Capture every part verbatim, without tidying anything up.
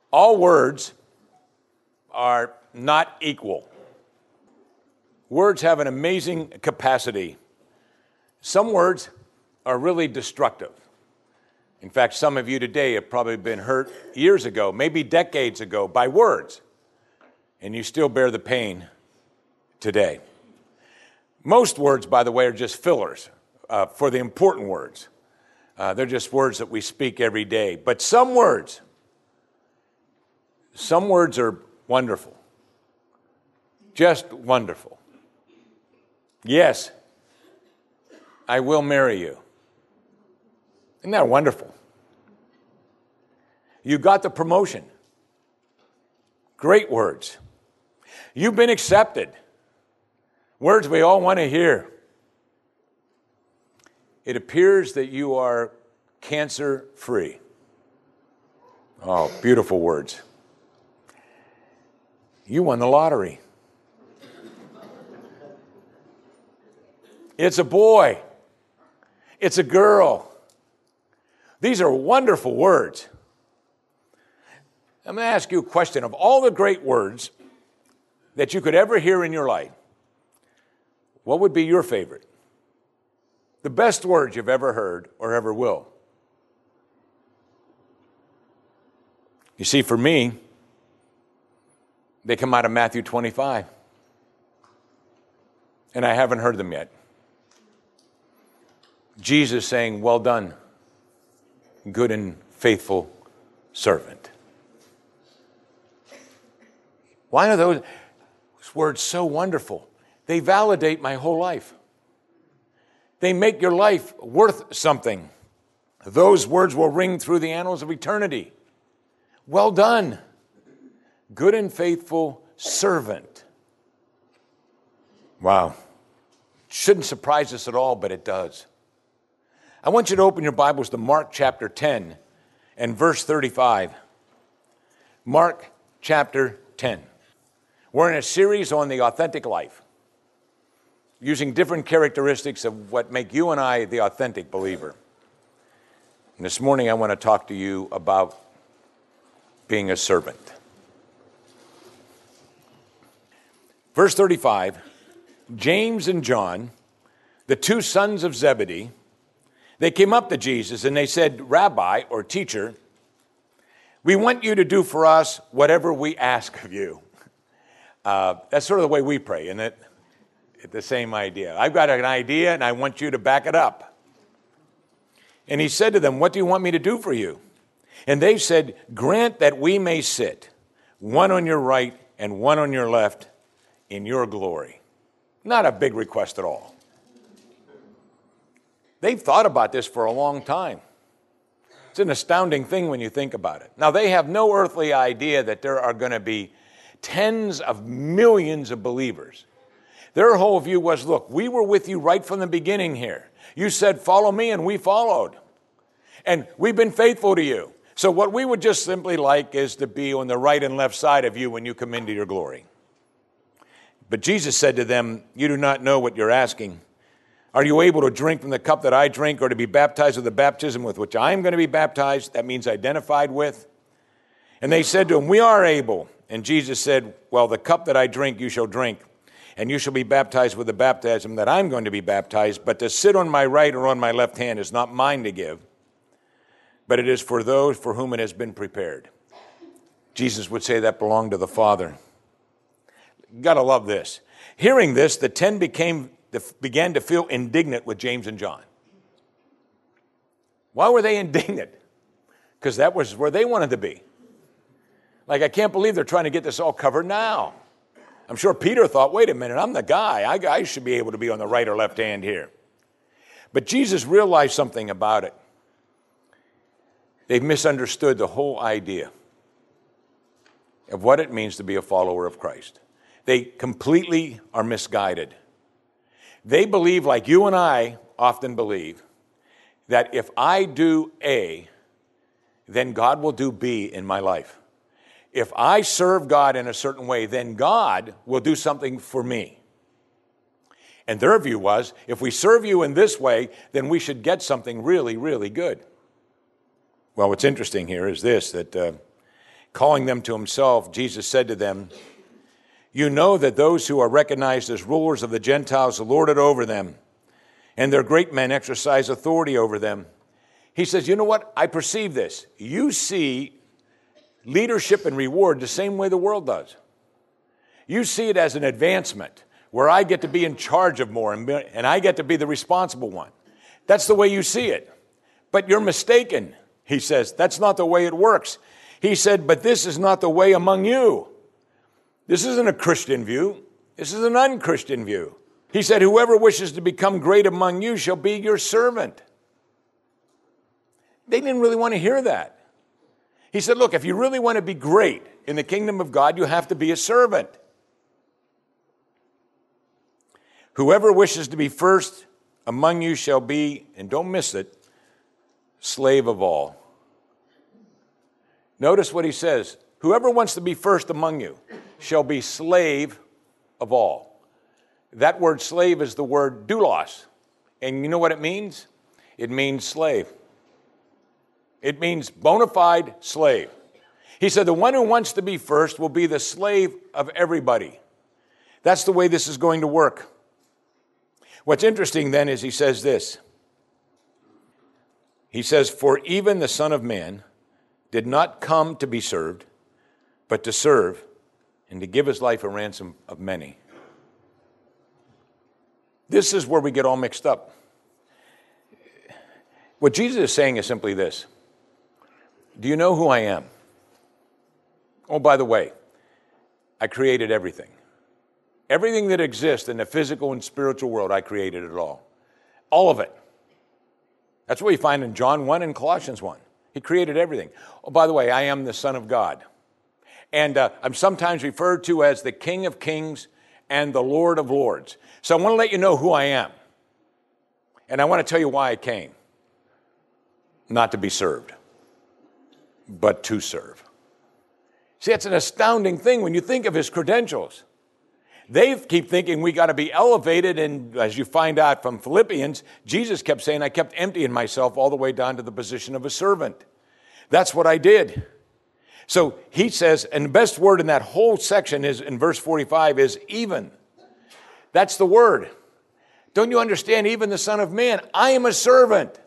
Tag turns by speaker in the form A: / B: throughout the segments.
A: All words are not equal. Words have an amazing capacity. Some words are really destructive. In fact, some of you today have probably been hurt years ago, maybe decades ago, by words, and you still bear the pain today. Most words, by the way, are just fillers uh, for the important words. Uh, they're just words that we speak every day. But some words, some words are wonderful. Just wonderful. Yes, I will marry you. Isn't that wonderful? You got the promotion. Great words. You've been accepted. Words we all want to hear. It appears that you are cancer-free. Oh, beautiful words. You won the lottery. It's a boy. It's a girl. These are wonderful words. I'm going to ask you a question. Of all the great words that you could ever hear in your life, what would be your favorite? The best words you've ever heard or ever will? You see, for me, they come out of Matthew twenty-five. And I haven't heard them yet. Jesus saying, "Well done, good and faithful servant." Why are those words so wonderful? They validate my whole life. They make your life worth something. Those words will ring through the annals of eternity. Well done, good and faithful servant. Wow. Shouldn't surprise us at all, but it does. I want you to open your Bibles to Mark chapter ten and verse thirty-five. Mark chapter ten. We're in a series on the authentic life, using different characteristics of what make you and I the authentic believer. And this morning I want to talk to you about being a servant. Verse thirty-five, James and John, the two sons of Zebedee, they came up to Jesus and they said, "Rabbi," or teacher, "we want you to do for us whatever we ask of you." Uh, that's sort of the way we pray, isn't it? It's the same idea. I've got an idea and I want you to back it up. And he said to them, "What do you want me to do for you?" And they said, "Grant that we may sit, one on your right and one on your left, in your glory." Not a big request at all. They've thought about this for a long time. It's an astounding thing when you think about it. Now, they have no earthly idea that there are going to be tens of millions of believers. Their whole view was, look, we were with you right from the beginning here. You said, "Follow me," and we followed. And we've been faithful to you. So what we would just simply like is to be on the right and left side of you when you come into your glory. But Jesus said to them, "You do not know what you're asking. Are you able to drink from the cup that I drink, or to be baptized with the baptism with which I am going to be baptized?" That means identified with. And they said to him, "We are able." And Jesus said, "Well, the cup that I drink you shall drink, and you shall be baptized with the baptism that I'm going to be baptized. But to sit on my right or on my left hand is not mine to give, but it is for those for whom it has been prepared." Jesus would say that belonged to the Father. You got to love this. Hearing this, the ten became began to feel indignant with James and John. Why were they indignant? Because that was where they wanted to be. Like, I can't believe they're trying to get this all covered now. I'm sure Peter thought, wait a minute, I'm the guy. I, I should be able to be on the right or left hand here. But Jesus realized something about it. They've misunderstood the whole idea of what it means to be a follower of Christ. They completely are misguided. They believe, like you and I often believe, that if I do A, then God will do B in my life. If I serve God in a certain way, then God will do something for me. And their view was, if we serve you in this way, then we should get something really, really good. Well, what's interesting here is this, that uh, Calling them to himself, Jesus said to them, "You know that those who are recognized as rulers of the Gentiles lord it over them, and their great men exercise authority over them." He says, you know what? I perceive this. You see leadership and reward the same way the world does. You see it as an advancement where I get to be in charge of more and, and I get to be the responsible one. That's the way you see it. But you're mistaken, he says. That's not the way it works. He said, but this is not the way among you. This isn't a Christian view. This is an unchristian view. He said, whoever wishes to become great among you shall be your servant. They didn't really want to hear that. He said, look, if you really want to be great in the kingdom of God, you have to be a servant. Whoever wishes to be first among you shall be, and don't miss it, slave of all. Notice what he says. Whoever wants to be first among you shall be slave of all. That word slave is the word doulos. And you know what it means? It means slave. It means bona fide slave. He said the one who wants to be first will be the slave of everybody. That's the way this is going to work. What's interesting then is he says this. He says, for even the Son of Man did not come to be served, but to serve and to give his life a ransom of many. This is where we get all mixed up. What Jesus is saying is simply this. Do you know who I am? Oh, by the way, I created everything. Everything that exists in the physical and spiritual world, I created it all. All of it. That's what you find in John one and Colossians one. He created everything. Oh, by the way, I am the Son of God. And uh, I'm sometimes referred to as the King of Kings and the Lord of Lords. So I want to let you know who I am. And I want to tell you why I came. Not to be served, but to serve. See, it's an astounding thing when you think of his credentials. They keep thinking we got to be elevated, and as you find out from Philippians, Jesus kept saying, I kept emptying myself all the way down to the position of a servant. That's what I did. So he says, and the best word in that whole section is in verse forty-five is even. That's the word. Don't you understand? Even the Son of Man, I am a servant.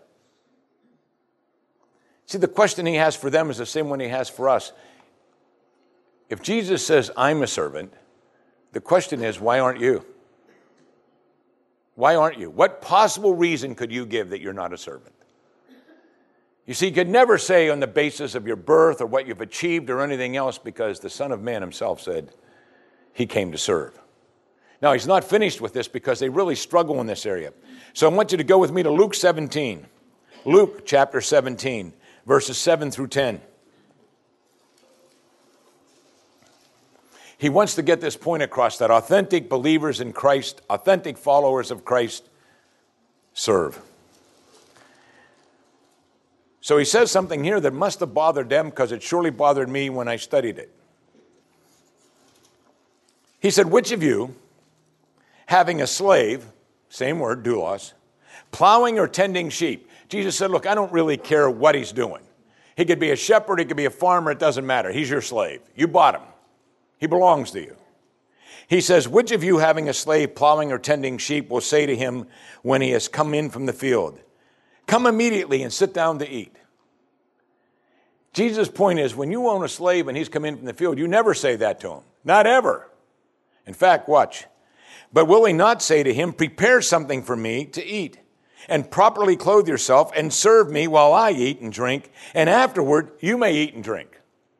A: See, the question he has for them is the same one he has for us. If Jesus says, I'm a servant, the question is, why aren't you? Why aren't you? What possible reason could you give that you're not a servant? You see, you could never say on the basis of your birth or what you've achieved or anything else, because the Son of Man himself said he came to serve. Now, he's not finished with this because they really struggle in this area. So I want you to go with me to Luke seventeen. Luke chapter seventeen, verses seven through ten. He wants to get this point across that authentic believers in Christ, authentic followers of Christ, serve. So he says something here that must have bothered them, because it surely bothered me when I studied it. He said, which of you, having a slave, same word, doulos, plowing or tending sheep? Jesus said, look, I don't really care what he's doing. He could be a shepherd, he could be a farmer, it doesn't matter. He's your slave. You bought him. He belongs to you. He says, which of you having a slave plowing or tending sheep will say to him when he has come in from the field, come immediately and sit down to eat? Jesus' point is, when you own a slave and he's come in from the field, you never say that to him. Not ever. In fact, watch. But will he not say to him, prepare something for me to eat, and properly clothe yourself, and serve me while I eat and drink, and afterward you may eat and drink?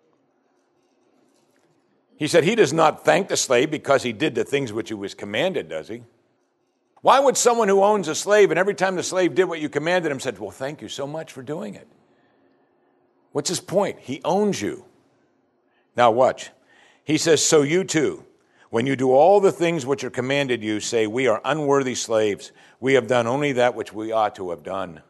A: He said he does not thank the slave because he did the things which he was commanded, does he? Why would someone who owns a slave and every time the slave did what you commanded him said, well, thank you so much for doing it? What's his point? He owns you. Now watch. He says, so you too, when you do all the things which are commanded you, say, we are unworthy slaves. We have done only that which we ought to have done.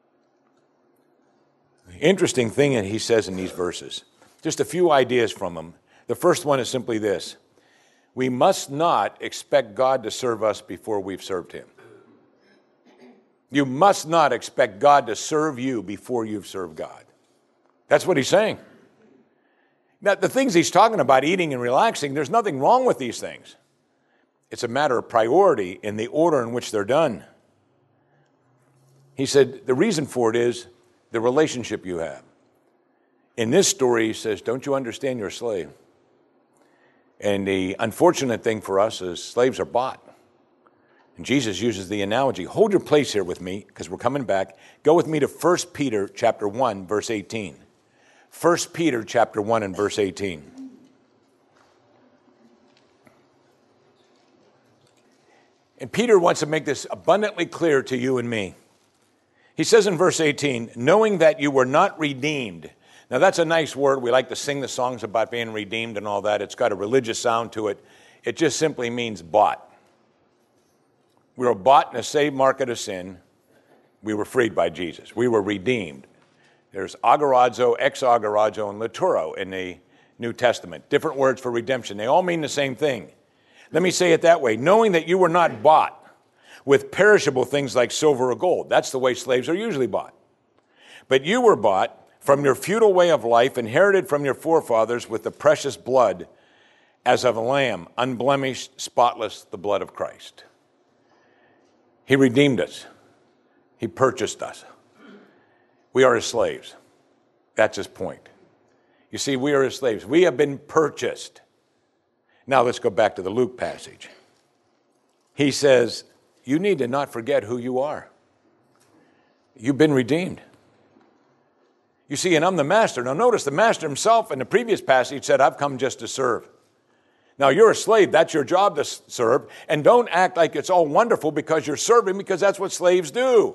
A: Interesting thing that he says in these verses. Just a few ideas from him. The first one is simply this. We must not expect God to serve us before we've served him. You must not expect God to serve you before you've served God. That's what he's saying. Now, the things he's talking about, eating and relaxing, there's nothing wrong with these things. It's a matter of priority in the order in which they're done. He said the reason for it is the relationship you have. In this story, he says, don't you understand you're a slave? And the unfortunate thing for us is slaves are bought. And Jesus uses the analogy. Hold your place here with me, because we're coming back. Go with me to First Peter chapter one, verse eighteen. First Peter chapter one and verse eighteen. And Peter wants to make this abundantly clear to you and me. He says in verse eighteen, knowing that you were not redeemed. Now that's a nice word. We like to sing the songs about being redeemed and all that. It's got a religious sound to it. It just simply means bought. We were bought in a saved market of sin. We were freed by Jesus. We were redeemed. There's agorazo, exagorazo, and lituro in the New Testament. Different words for redemption. They all mean the same thing. Let me say it that way. Knowing that you were not bought with perishable things like silver or gold. That's the way slaves are usually bought. But you were bought from your feudal way of life, inherited from your forefathers with the precious blood as of a lamb, unblemished, spotless, the blood of Christ. He redeemed us. He purchased us. We are his slaves. That's his point. You see, we are his slaves. We have been purchased. Now let's go back to the Luke passage. He says, you need to not forget who you are. You've been redeemed. You see, and I'm the master. Now notice the master himself in the previous passage said, I've come just to serve. Now you're a slave. That's your job to serve. And don't act like it's all wonderful because you're serving, because that's what slaves do.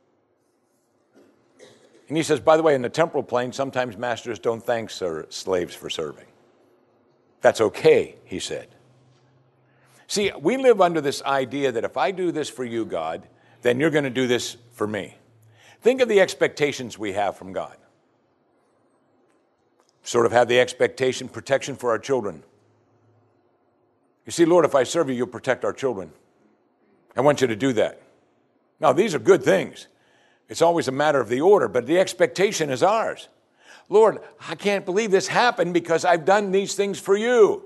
A: And he says, by the way, in the temporal plane, sometimes masters don't thank ser- slaves for serving. That's okay, he said. See, we live under this idea that if I do this for you, God, then you're going to do this for me. Think of the expectations we have from God. Sort of have the expectation, protection for our children. You see, Lord, if I serve you, you'll protect our children. I want you to do that. Now, these are good things. It's always a matter of the order, but the expectation is ours. Lord, I can't believe this happened because I've done these things for you.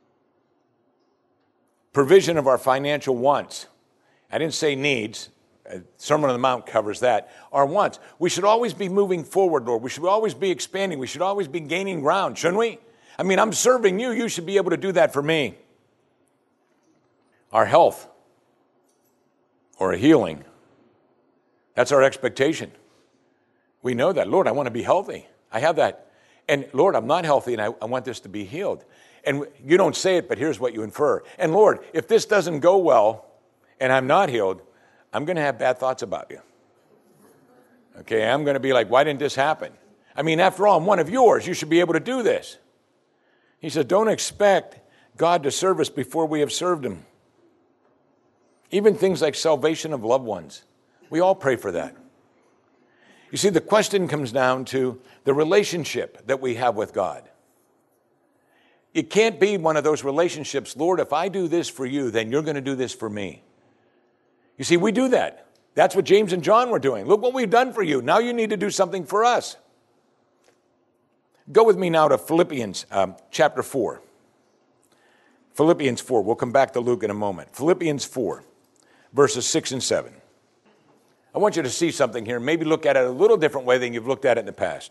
A: Provision of our financial wants. I didn't say needs. Sermon on the Mount covers that. Our wants. We should always be moving forward, Lord. We should always be expanding. We should always be gaining ground, shouldn't we? I mean, I'm serving you. You should be able to do that for me. Our health or a healing. That's our expectation. We know that. Lord, I want to be healthy. I have that. And Lord, I'm not healthy and I, I want this to be healed. And you don't say it, but here's what you infer. And Lord, if this doesn't go well and I'm not healed, I'm going to have bad thoughts about you. Okay, I'm going to be like, why didn't this happen? I mean, after all, I'm one of yours. You should be able to do this. He said, don't expect God to serve us before we have served him. Even things like salvation of loved ones. We all pray for that. You see, the question comes down to the relationship that we have with God. It can't be one of those relationships, Lord, if I do this for you, then you're going to do this for me. You see, we do that. That's what James and John were doing. Look what we've done for you. Now you need to do something for us. Go with me now to Philippians um, chapter four. Philippians four. We'll come back to Luke in a moment. Philippians four, verses six and seven. I want you to see something here. Maybe look at it a little different way than you've looked at it in the past.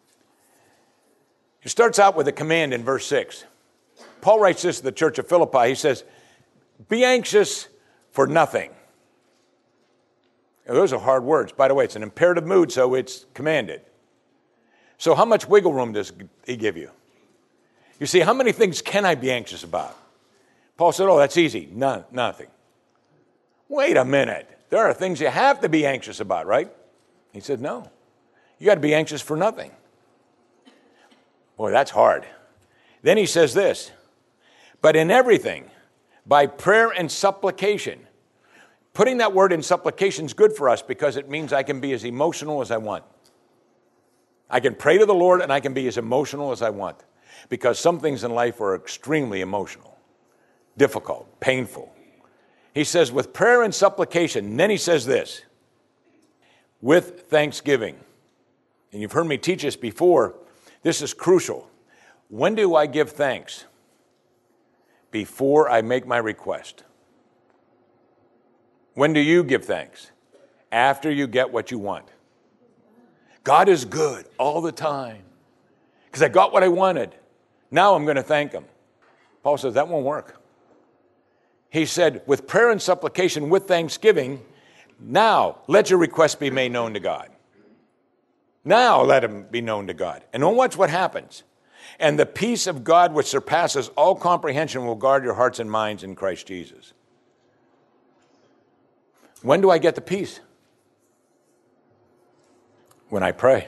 A: It starts out with a command in verse six. Paul writes this to the church of Philippi. He says, be anxious for nothing. Now, those are hard words. By the way, it's an imperative mood, so it's commanded. So how much wiggle room does he give you? You see, how many things can I be anxious about? Paul said, oh, that's easy. None, nothing. Wait a minute. There are things you have to be anxious about, right? He said, no. You got to be anxious for nothing. Boy, that's hard. Then he says this, but in everything, by prayer and supplication. Putting that word in supplication is good for us because it means I can be as emotional as I want. I can pray to the Lord and I can be as emotional as I want because some things in life are extremely emotional, difficult, painful. He says with prayer and supplication, and then he says this, with thanksgiving. And you've heard me teach this before. This is crucial. When do I give thanks? Before I make my request. When do you give thanks? After you get what you want. God is good all the time because I got what I wanted. Now I'm going to thank him. Paul says that won't work. He said, with prayer and supplication, with thanksgiving, now let your requests be made known to God. Now let them be known to God. And don't watch what happens. And the peace of God which surpasses all comprehension will guard your hearts and minds in Christ Jesus. When do I get the peace? When I pray.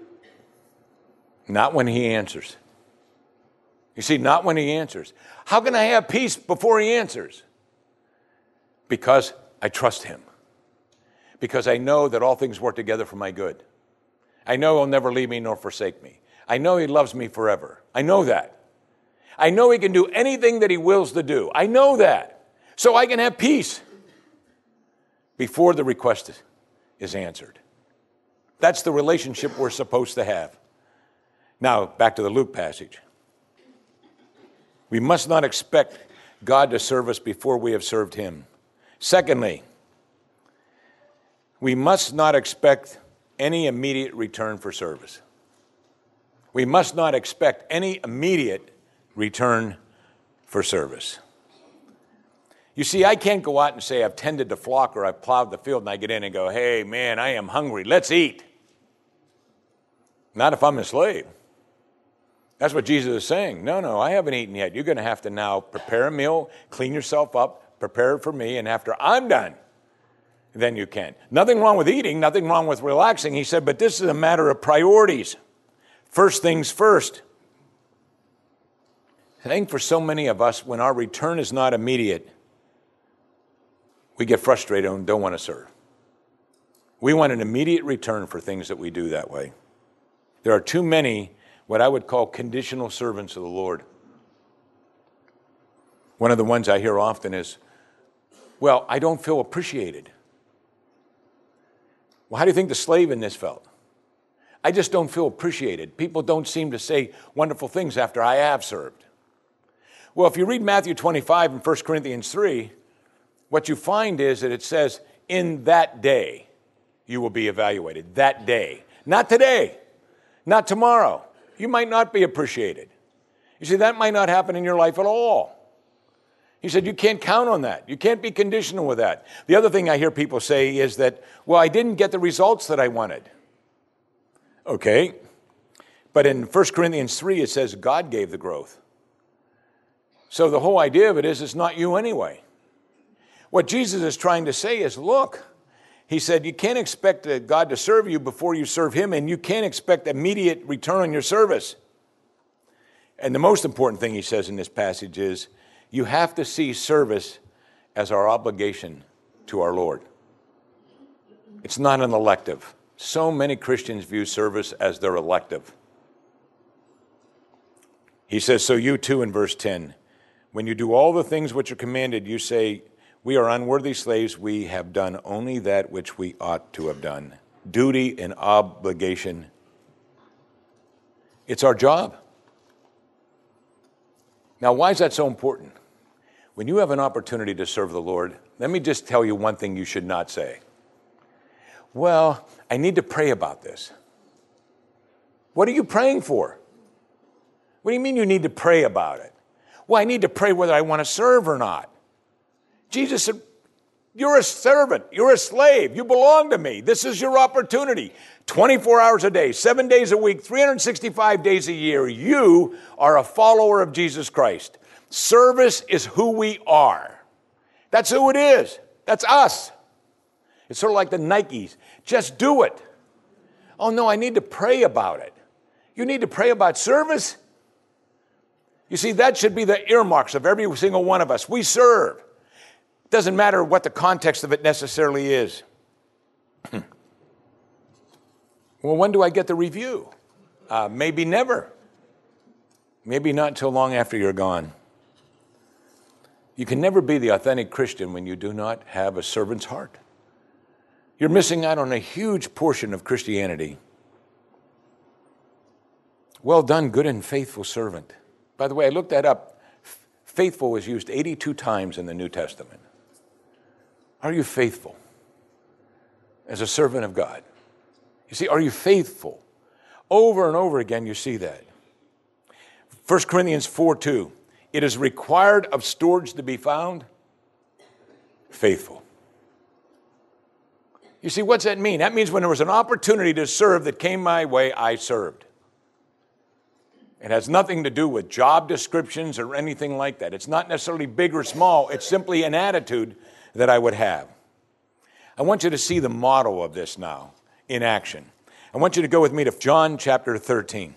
A: Not when he answers. You see, not when he answers. How can I have peace before he answers? Because I trust him. Because I know that all things work together for my good. I know he'll never leave me nor forsake me. I know he loves me forever. I know that. I know he can do anything that he wills to do. I know that. So I can have peace before the request is answered. That's the relationship we're supposed to have. Now, back to the Luke passage. We must not expect God to serve us before we have served him. Secondly, we must not expect any immediate return for service. We must not expect any immediate return for service. You see, I can't go out and say I've tended the flock or I've plowed the field and I get in and go, hey, man, I am hungry. Let's eat. Not if I'm a slave. That's what Jesus is saying. No, no, I haven't eaten yet. You're going to have to now prepare a meal, clean yourself up, prepare it for me, and after I'm done, then you can. Nothing wrong with eating, nothing wrong with relaxing. He said, but this is a matter of priorities. First things first. I think for so many of us, when our return is not immediate, we get frustrated and don't want to serve. We want an immediate return for things that we do that way. There are too many what I would call conditional servants of the Lord. One of the ones I hear often is, well, I don't feel appreciated. Well, how do you think the slave in this felt? I just don't feel appreciated. People don't seem to say wonderful things after I have served. Well, if you read Matthew twenty-five and First Corinthians three, what you find is that it says, in that day you will be evaluated. That day. Not today. Not tomorrow. You might not be appreciated. You see, that might not happen in your life at all. He said, you can't count on that. You can't be conditional with that. The other thing I hear people say is that, well, I didn't get the results that I wanted. Okay. But in First Corinthians three, it says God gave the growth. So the whole idea of it is it's not you anyway. What Jesus is trying to say is, look, he said, you can't expect God to serve you before you serve him, and you can't expect immediate return on your service. And the most important thing he says in this passage is, you have to see service as our obligation to our Lord. It's not an elective. So many Christians view service as their elective. He says, so you too in verse ten, when you do all the things which are commanded, you say, we are unworthy slaves, we have done only that which we ought to have done. Duty and obligation. It's our job. Now, why is that so important? When you have an opportunity to serve the Lord, let me just tell you one thing you should not say. Well, I need to pray about this. What are you praying for? What do you mean you need to pray about it? Well, I need to pray whether I want to serve or not. Jesus said, you're a servant, you're a slave, you belong to me. This is your opportunity. twenty-four hours a day, seven days a week, three hundred sixty-five days a year, you are a follower of Jesus Christ. Service is who we are. That's who it is. That's us. It's sort of like the Nikes. Just do it. Oh no, I need to pray about it. You need to pray about service? You see, that should be the earmarks of every single one of us. We serve. Doesn't matter what the context of it necessarily is. Well, when do I get the review? Uh, maybe never. Maybe not until long after you're gone. You can never be the authentic Christian when you do not have a servant's heart. You're missing out on a huge portion of Christianity. Well done, good and faithful servant. By the way, I looked that up. Faithful is used eighty-two times in the New Testament. Are you faithful as a servant of God? You see, are you faithful? Over and over again, you see that. First Corinthians four two, it is required of stewards to be found faithful. You see, what's that mean? That means when there was an opportunity to serve that came my way, I served. It has nothing to do with job descriptions or anything like that. It's not necessarily big or small. It's simply an attitude that I would have. I want you to see the model of this now in action. I want you to go with me to John chapter thirteen.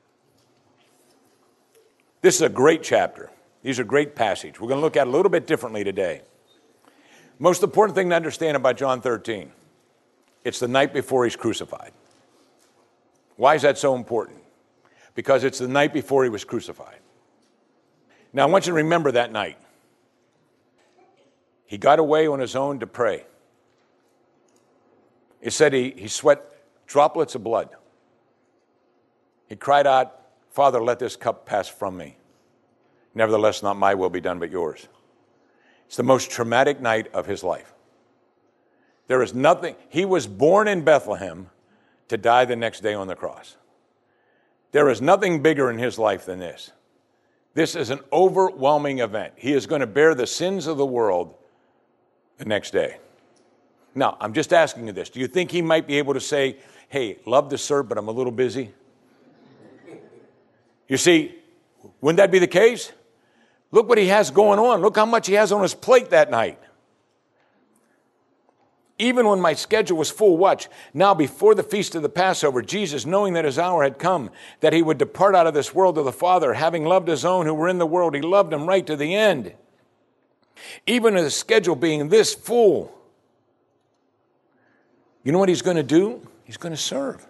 A: This is a great chapter. These are great passages. We're going to look at it a little bit differently today. Most important thing to understand about John thirteen, it's the night before he's crucified. Why is that so important? Because it's the night before he was crucified. Now, I want you to remember that night. He got away on his own to pray. It said he, he sweat droplets of blood. He cried out, Father, let this cup pass from me. Nevertheless, not my will be done, but yours. It's the most traumatic night of his life. There is nothing. He was born in Bethlehem to die the next day on the cross. There is nothing bigger in his life than this. This is an overwhelming event. He is going to bear the sins of the world the next day. Now, I'm just asking you this. Do you think he might be able to say, hey, love to serve, but I'm a little busy? You see, wouldn't that be the case? Look what he has going on. Look how much he has on his plate that night. Even when my schedule was full, watch. Now, before the feast of the Passover, Jesus, knowing that his hour had come, that he would depart out of this world to the Father, having loved his own who were in the world, he loved them right to the end. Even with his schedule being this full, you know what he's going to do? He's going to serve.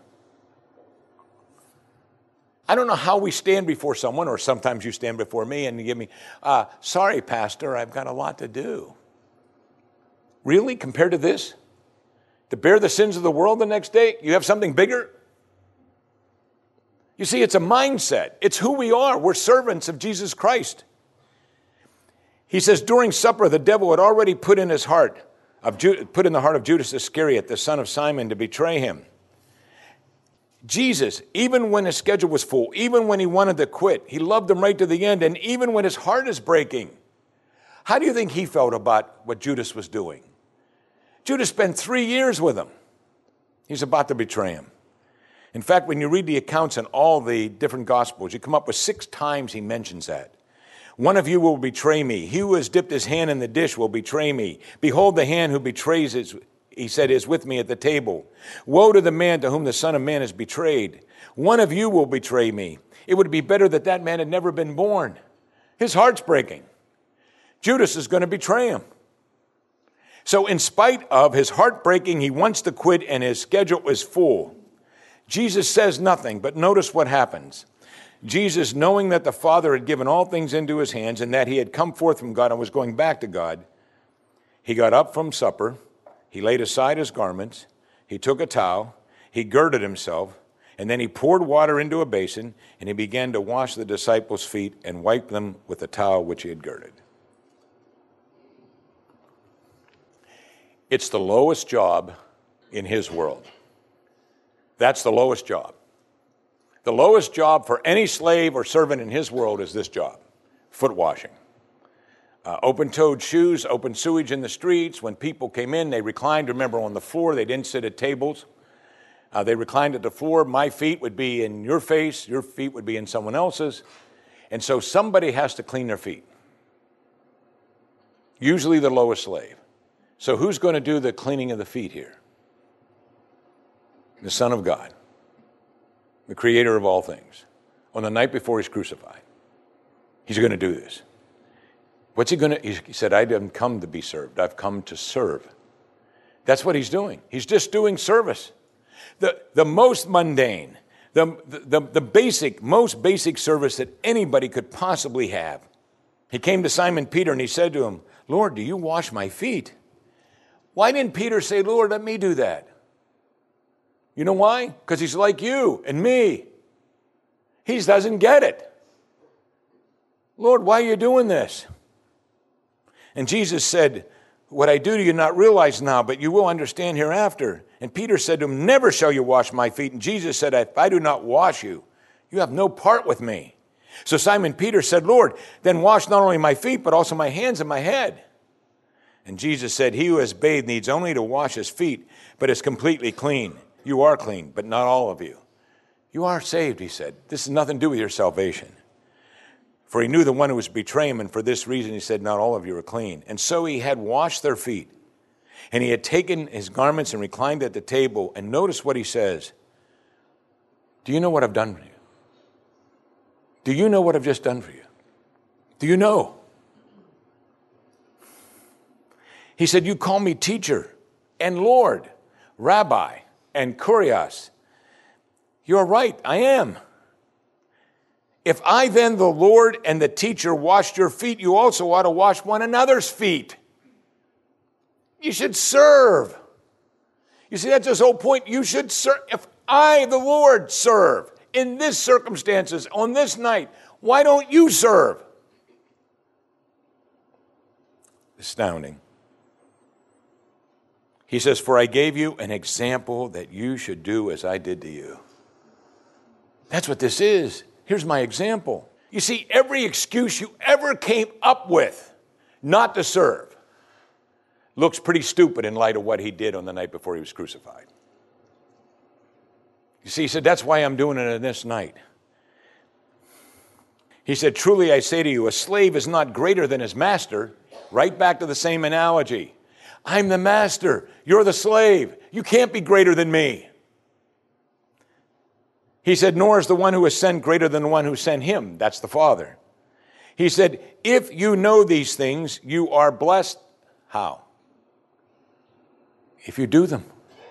A: I don't know how we stand before someone, or sometimes you stand before me and you give me, uh, sorry, Pastor, I've got a lot to do. Really? Compared to this? To bear the sins of the world the next day? You have something bigger? You see, it's a mindset. It's who we are. We're servants of Jesus Christ. He says, during supper, the devil had already put in his heart, of Ju- put in the heart of Judas Iscariot, the son of Simon, to betray him. Jesus, even when his schedule was full, even when he wanted to quit, he loved them right to the end, and even when his heart is breaking, how do you think he felt about what Judas was doing? Judas spent three years with him. He's about to betray him. In fact, when you read the accounts in all the different Gospels, you come up with six times he mentions that. One of you will betray me. He who has dipped his hand in the dish will betray me. Behold, the hand who betrays is, he said, is with me at the table. Woe to the man to whom the Son of Man is betrayed. One of you will betray me. It would be better that that man had never been born. His heart's breaking. Judas is going to betray him. So in spite of his heart breaking, he wants to quit and his schedule is full. Jesus says nothing, but notice what happens. Jesus, knowing that the Father had given all things into his hands and that he had come forth from God and was going back to God, he got up from supper, he laid aside his garments, he took a towel, he girded himself, and then he poured water into a basin, and he began to wash the disciples' feet and wipe them with the towel which he had girded. It's the lowest job in his world. That's the lowest job. The lowest job for any slave or servant in his world is this job, foot washing. Uh, open-toed shoes, open sewage in the streets. When people came in, they reclined, remember, on the floor. They didn't sit at tables. Uh, they reclined at the floor. My feet would be in your face. Your feet would be in someone else's. And so somebody has to clean their feet. Usually the lowest slave. So who's going to do the cleaning of the feet here? The Son of God, the creator of all things, on the night before he's crucified. He's going to do this. What's he going to, he said, I didn't come to be served. I've come to serve. That's what he's doing. He's just doing service. The, the most mundane, the, the, the basic, most basic service that anybody could possibly have. He came to Simon Peter and he said to him, Lord, do you wash my feet? Why didn't Peter say, Lord, let me do that? You know why? Because he's like you and me. He doesn't get it. Lord, why are you doing this? And Jesus said, what I do do you not realize now, but you will understand hereafter. And Peter said to him, never shall you wash my feet. And Jesus said, if I do not wash you, you have no part with me. So Simon Peter said, Lord, then wash not only my feet, but also my hands and my head. And Jesus said, he who has bathed needs only to wash his feet, but is completely clean. You are clean, but not all of you. You are saved, he said. This has nothing to do with your salvation. For he knew the one who was betraying him, and for this reason he said, not all of you are clean. And so he had washed their feet, and he had taken his garments and reclined at the table. And notice what he says. Do you know what I've done for you? Do you know what I've just done for you? Do you know? He said, you call me teacher and Lord, Rabbi and Kurios. You're right, I am. If I then, the Lord and the teacher, washed your feet, you also ought to wash one another's feet. You should serve. You see, that's his whole point. You should serve. If I, the Lord, serve in this circumstances, on this night, why don't you serve? Astounding. He says, for I gave you an example that you should do as I did to you. That's what this is. Here's my example. You see, every excuse you ever came up with not to serve looks pretty stupid in light of what he did on the night before he was crucified. You see, he said, that's why I'm doing it on this night. He said, truly I say to you, a slave is not greater than his master. Right back to the same analogy. I'm the master. You're the slave. You can't be greater than me. He said, nor is the one who is sent greater than the one who sent him. That's the Father. He said, if you know these things, you are blessed. How? If you do them.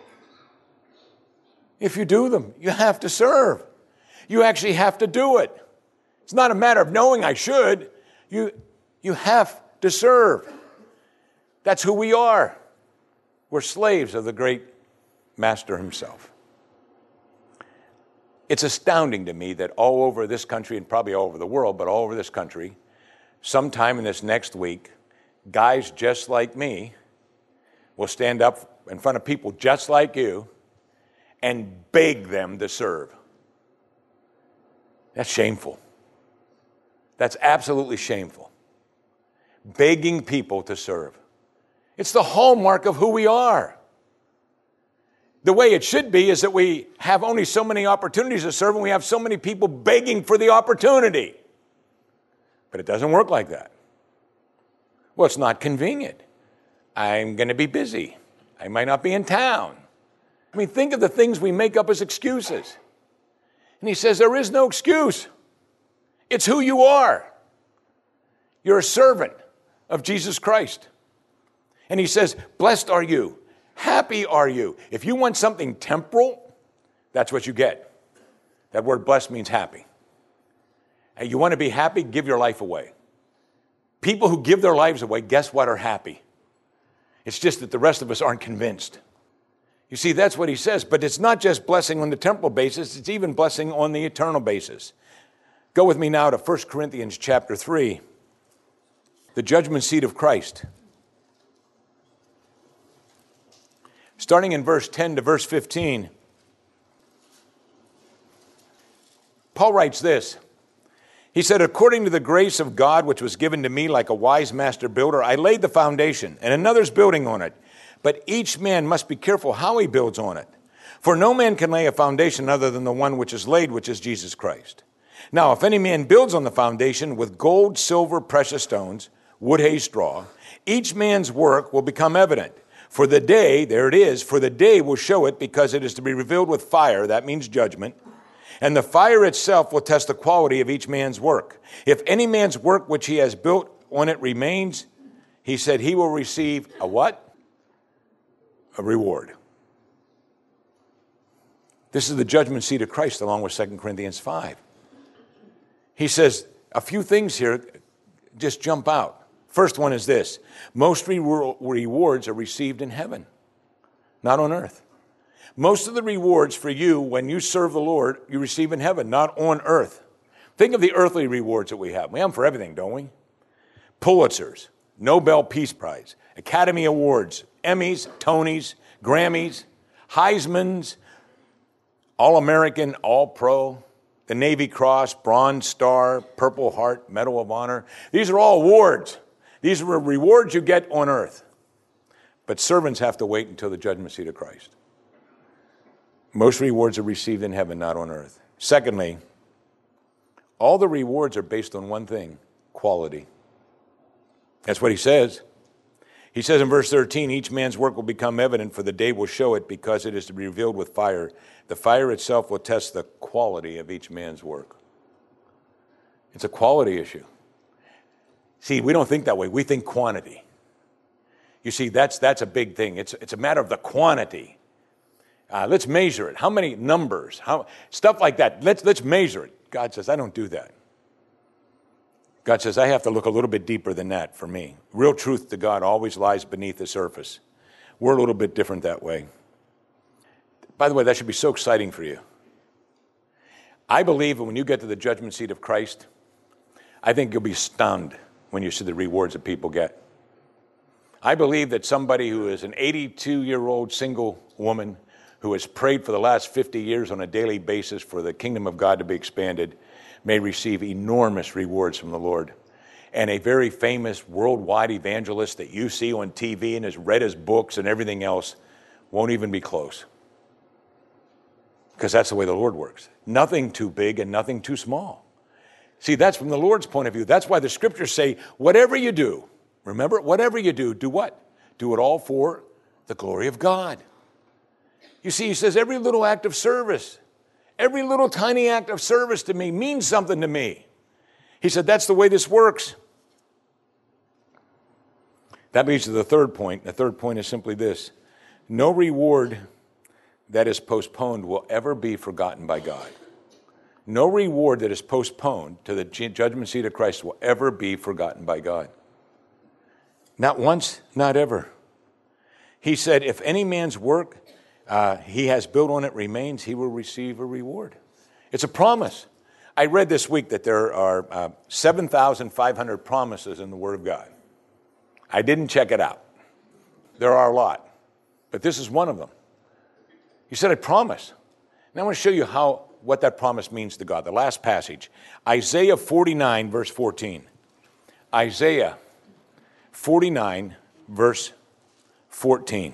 A: If you do them, you have to serve. You actually have to do it. It's not a matter of knowing I should. You, you have to serve. That's who we are. We're slaves of the great master himself. It's astounding to me that all over this country, and probably all over the world, but all over this country, sometime in this next week, guys just like me will stand up in front of people just like you and beg them to serve. That's shameful. That's absolutely shameful. Begging people to serve. It's the hallmark of who we are. The way it should be is that we have only so many opportunities to serve and we have so many people begging for the opportunity. But it doesn't work like that. Well, it's not convenient. I'm going to be busy. I might not be in town. I mean, think of the things we make up as excuses. And he says there is no excuse. It's who you are. You're a servant of Jesus Christ. And he says, blessed are you. Happy are you. If you want something temporal, that's what you get. That word blessed means happy. And you want to be happy, give your life away. People who give their lives away, guess what, are happy. It's just that the rest of us aren't convinced. You see, that's what he says. But it's not just blessing on the temporal basis, it's even blessing on the eternal basis. Go with me now to First Corinthians chapter three, the judgment seat of Christ. Starting in verse ten to verse fifteen, Paul writes this. He said, according to the grace of God which was given to me like a wise master builder, I laid the foundation, and another's building on it. But each man must be careful how he builds on it. For no man can lay a foundation other than the one which is laid, which is Jesus Christ. Now, if any man builds on the foundation with gold, silver, precious stones, wood, hay, straw, each man's work will become evident. For the day, there it is, for the day will show it, because it is to be revealed with fire. That means judgment. And the fire itself will test the quality of each man's work. If any man's work which he has built on it remains, he said he will receive a what? A reward. This is the judgment seat of Christ along with Second Corinthians five. He says a few things here just jump out. First one is this. Most re- rewards are received in heaven, not on earth. Most of the rewards for you when you serve the Lord, you receive in heaven, not on earth. Think of the earthly rewards that we have. We have them for everything, don't we? Pulitzers, Nobel Peace Prize, Academy Awards, Emmys, Tonys, Grammys, Heisman's, All-American, All-Pro, the Navy Cross, Bronze Star, Purple Heart, Medal of Honor. These are all awards. These are rewards you get on earth. But servants have to wait until the judgment seat of Christ. Most rewards are received in heaven, not on earth. Secondly, all the rewards are based on one thing, quality. That's what he says. He says in verse thirteen, each man's work will become evident, for the day will show it, because it is to be revealed with fire. The fire itself will test the quality of each man's work. It's a quality issue. See, we don't think that way. We think quantity. You see, that's that's a big thing. It's it's a matter of the quantity. Uh, let's measure it. How many numbers? How stuff like that. Let's let's measure it. God says, I don't do that. God says, I have to look a little bit deeper than that for me. Real truth to God always lies beneath the surface. We're a little bit different that way. By the way, that should be so exciting for you. I believe that when you get to the judgment seat of Christ, I think you'll be stunned when you see the rewards that people get. I believe that somebody who is an eighty-two-year-old single woman who has prayed for the last fifty years on a daily basis for the kingdom of God to be expanded may receive enormous rewards from the Lord. And a very famous worldwide evangelist that you see on T V and has read his books and everything else won't even be close. Because that's the way the Lord works. Nothing too big and nothing too small. See, that's from the Lord's point of view. That's why the scriptures say, whatever you do, remember, whatever you do, do what? Do it all for the glory of God. You see, he says every little act of service, every little tiny act of service to me means something to me. He said, that's the way this works. That leads to the third point. The third point is simply this. No reward that is postponed will ever be forgotten by God. No reward that is postponed to the judgment seat of Christ will ever be forgotten by God. Not once, not ever. He said, if any man's work uh, he has built on it remains, he will receive a reward. It's a promise. I read this week that there are uh, seven thousand five hundred promises in the Word of God. I didn't check it out. There are a lot. But this is one of them. He said, I promise. And I want to show you how what that promise means to God. The last passage, Isaiah forty-nine, verse fourteen. Isaiah forty-nine, verse fourteen.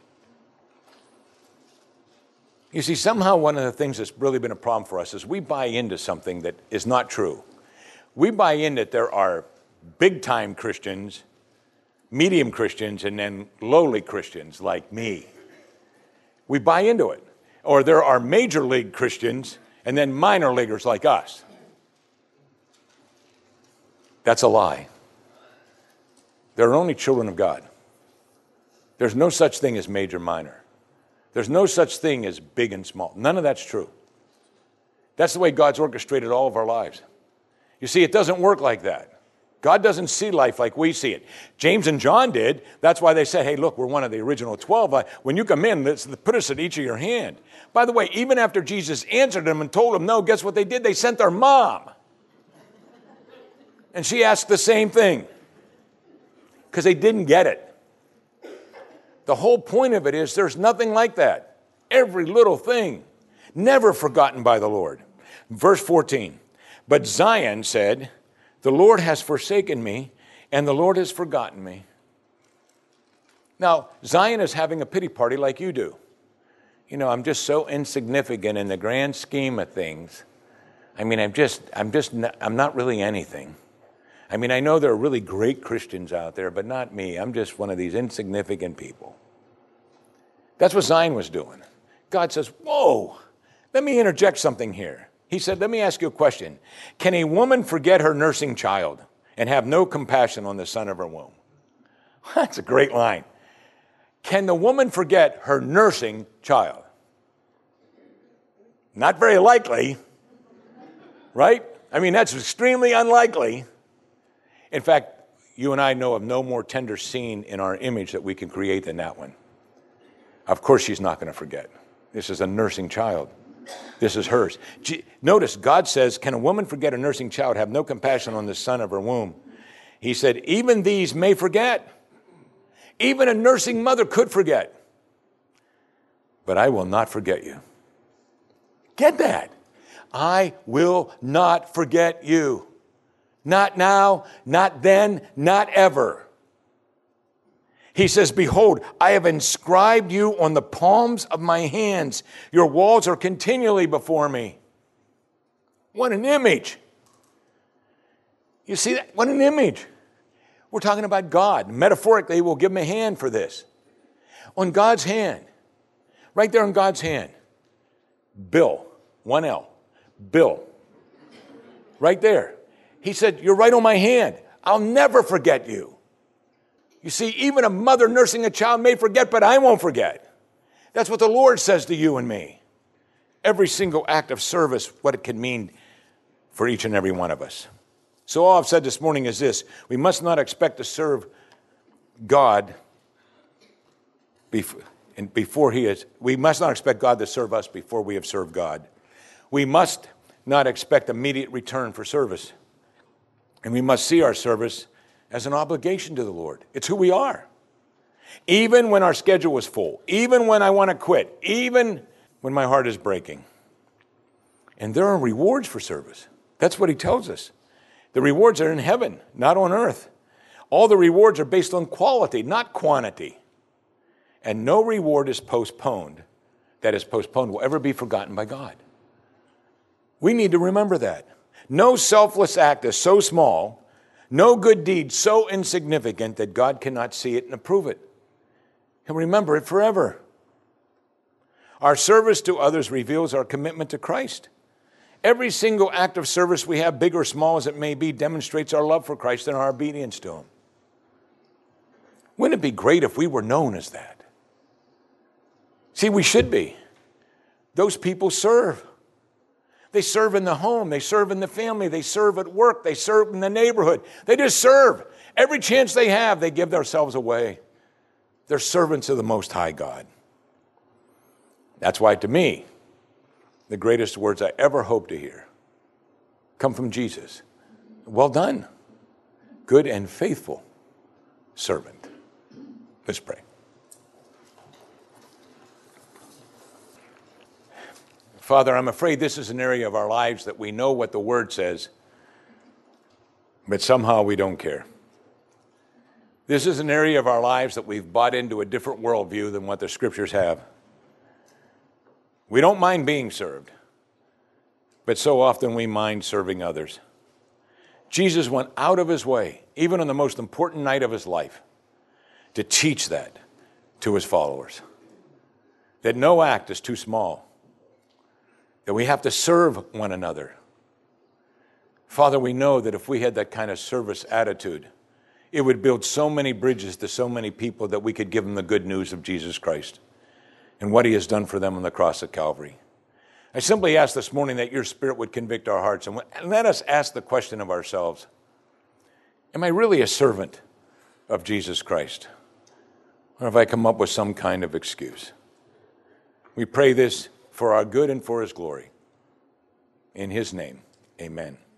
A: You see, somehow one of the things that's really been a problem for us is we buy into something that is not true. We buy in that there are big-time Christians, medium Christians, and then lowly Christians like me. We buy into it. Or there are major league Christians and then minor leaguers like us. That's a lie. There are only children of God. There's no such thing as major, minor. There's no such thing as big and small. None of that's true. That's the way God's orchestrated all of our lives. You see, it doesn't work like that. God doesn't see life like we see it. James and John did. That's why they said, hey, look, we're one of the original twelve. When you come in, let's put us at each of your hand. By the way, even after Jesus answered them and told them no, guess what they did? They sent their mom. And she asked the same thing. Because they didn't get it. The whole point of it is there's nothing like that. Every little thing, never forgotten by the Lord. Verse fourteen, but Zion said, the Lord has forsaken me, and the Lord has forgotten me. Now, Zion is having a pity party like you do. You know, I'm just so insignificant in the grand scheme of things. I mean, I'm just, I'm just, not, I'm not really anything. I mean, I know there are really great Christians out there, but not me. I'm just one of these insignificant people. That's what Zion was doing. God says, whoa, let me interject something here. He said, let me ask you a question. Can a woman forget her nursing child and have no compassion on the son of her womb? That's a great line. Can the woman forget her nursing child? Not very likely, right? I mean, that's extremely unlikely. In fact, you and I know of no more tender scene in our image that we can create than that one. Of course she's not going to forget. This is a nursing child. This is hers. G- Notice, God says, can a woman forget a nursing child, have no compassion on the son of her womb? He said, even these may forget. Even a nursing mother could forget. But I will not forget you. Get that? I will not forget you. Not now, not then, not ever. He says, behold, I have inscribed you on the palms of my hands. Your walls are continually before me. What an image. You see that? What an image. We're talking about God. Metaphorically, we'll give him a hand for this. On God's hand, right there on God's hand, Bill, one L, Bill, right there. He said, you're right on my hand. I'll never forget you. You see, even a mother nursing a child may forget, but I won't forget. That's what the Lord says to you and me. Every single act of service, what it can mean for each and every one of us. So all I've said this morning is this: we must not expect to serve God before, and before he is, we must not expect God to serve us before we have served God. We must not expect immediate return for service. And we must see our service as an obligation to the Lord. It's who we are. Even when our schedule is full, even when I want to quit, even when my heart is breaking. And there are rewards for service. That's what he tells us. The rewards are in heaven, not on earth. All the rewards are based on quality, not quantity. And no reward is postponed, that is postponed, will ever be forgotten by God. We need to remember that. No selfless act is so small, no good deed so insignificant that God cannot see it and approve it. He'll remember it forever. Our service to others reveals our commitment to Christ. Every single act of service we have, big or small as it may be, demonstrates our love for Christ and our obedience to him. Wouldn't it be great if we were known as that? See, we should be. Those people serve. They serve in the home. They serve in the family. They serve at work. They serve in the neighborhood. They just serve. Every chance they have, they give themselves away. They're servants of the Most High God. That's why, to me, the greatest words I ever hope to hear come from Jesus. Well done, good and faithful servant. Let's pray. Father, I'm afraid this is an area of our lives that we know what the Word says, but somehow we don't care. This is an area of our lives that we've bought into a different worldview than what the Scriptures have. We don't mind being served, but so often we mind serving others. Jesus went out of his way, even on the most important night of his life, to teach that to his followers. That no act is too small. That we have to serve one another. Father, we know that if we had that kind of service attitude, it would build so many bridges to so many people that we could give them the good news of Jesus Christ and what he has done for them on the cross of Calvary. I simply ask this morning that your Spirit would convict our hearts and let us ask the question of ourselves, am I really a servant of Jesus Christ? Or have I come up with some kind of excuse? We pray this for our good and for his glory. In his name, amen.